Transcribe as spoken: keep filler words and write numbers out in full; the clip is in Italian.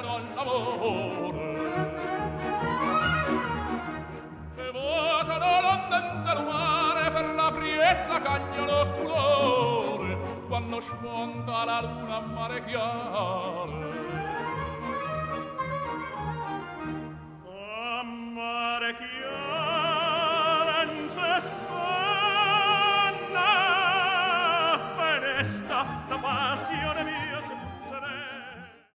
servono l'amore. E votano l'ondente al mare per la priezza cagnolo colore, quando spunta la luna a mare chiaro.